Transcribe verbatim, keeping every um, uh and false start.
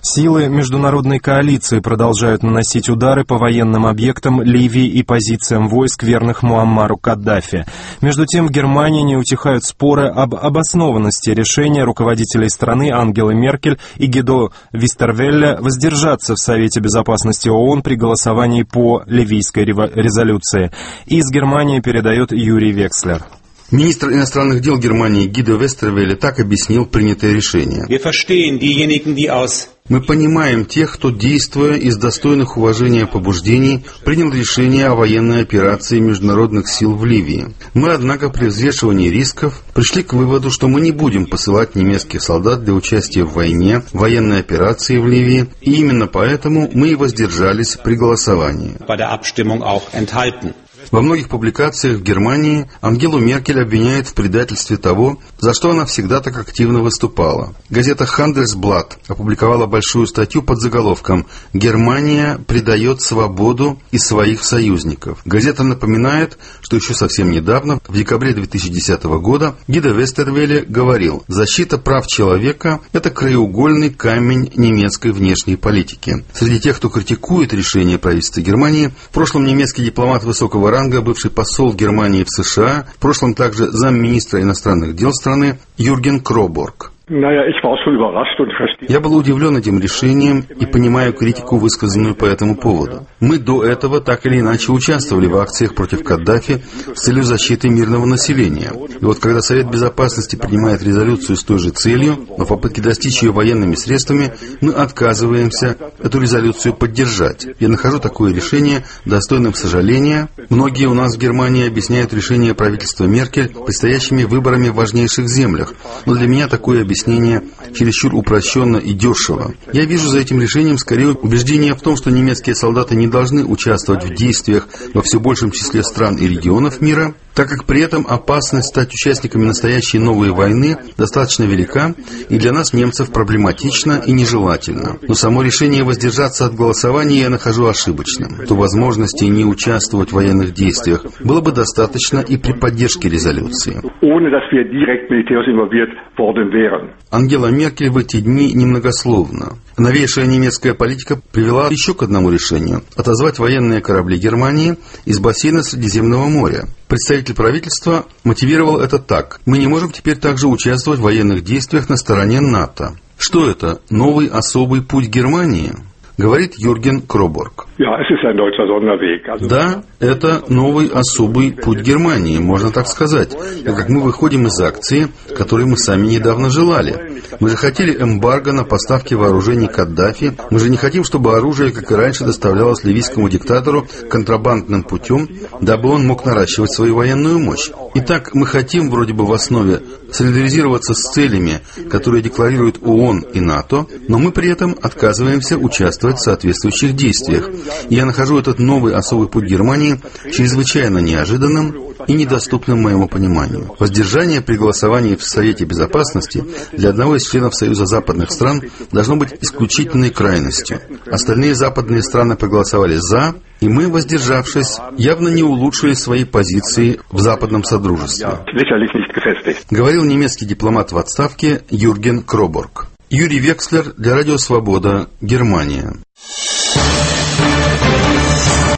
Силы международной коалиции продолжают наносить удары по военным объектам Ливии и позициям войск, верных Муаммару Каддафи. Между тем, в Германии не утихают споры об обоснованности решения руководителей страны Ангелы Меркель и Гидо Вестервелля воздержаться в Совете Безопасности ООН при голосовании по ливийской резолюции. Из Германии передает Юрий Векслер. Министр иностранных дел Германии Гидо Вестервелле так объяснил принятое решение. Мы понимаем тех, кто, действуя из достойных уважения побуждений, принял решение о военной операции международных сил в Ливии. Мы, однако, при взвешивании рисков пришли к выводу, что мы не будем посылать немецких солдат для участия в войне, военной операции в Ливии, и именно поэтому мы и воздержались при голосовании. Во многих публикациях в Германии Ангелу Меркель обвиняют в предательстве того, за что она всегда так активно выступала. Газета «Хандельсблат» опубликовала большую статью под заголовком «Германия предает свободу и своих союзников». Газета напоминает, что еще совсем недавно, в декабре две тысячи десятого года, Гидо Вестервелле говорил: «Защита прав человека – это краеугольный камень немецкой внешней политики». Среди тех, кто критикует решение правительства Германии, в прошлом немецкий дипломат высокого ранга, бывший посол Германии в США, в прошлом также замминистра иностранных дел страны Юрген Кроборг. Я был удивлен этим решением и понимаю критику, высказанную по этому поводу. Мы до этого так или иначе участвовали в акциях против Каддафи с целью защиты мирного населения. И вот когда Совет Безопасности принимает резолюцию с той же целью, но в попытке достичь ее военными средствами, мы отказываемся эту резолюцию поддержать. Я нахожу такое решение достойным сожаления. Многие у нас в Германии объясняют решение правительства Меркель предстоящими выборами в важнейших землях. Но для меня такое объяснение Объяснение чересчур упрощенно и дешево. Я вижу за этим решением скорее убеждение в том, что немецкие солдаты не должны участвовать в действиях во все большем числе стран и регионов мира, так как при этом опасность стать участниками настоящей новой войны достаточно велика и для нас, немцев, проблематична и нежелательна. Но само решение воздержаться от голосования я нахожу ошибочным. То возможности не участвовать в военных действиях было бы достаточно и при поддержке резолюции. Ангела Меркель в эти дни немногословна. Новейшая немецкая политика привела еще к одному решению – отозвать военные корабли Германии из бассейна Средиземного моря. Представитель правительства мотивировал это так: мы не можем теперь также участвовать в военных действиях на стороне НАТО. Что это? Новый особый путь Германии? Говорит Юрген Кроборг. Да, это новый особый путь Германии, можно так сказать, так как мы выходим из акции, которой мы сами недавно желали. Мы же хотели эмбарго на поставки вооружений Каддафи, мы же не хотим, чтобы оружие, как и раньше, доставлялось ливийскому диктатору контрабандным путем, дабы он мог наращивать свою военную мощь. Итак, мы хотим вроде бы в основе солидаризироваться с целями, которые декларируют ООН и НАТО, но мы при этом отказываемся участвовать в соответствующих действиях. Я нахожу этот новый особый путь Германии чрезвычайно неожиданным и недоступным моему пониманию. Воздержание при голосовании в Совете Безопасности для одного из членов Союза западных стран должно быть исключительной крайностью. Остальные западные страны проголосовали «за», и мы, воздержавшись, явно не улучшили свои позиции в западном содружестве. Говорил немецкий дипломат в отставке Юрген Кроборг. Юрий Векслер для Радио Свобода, Германия.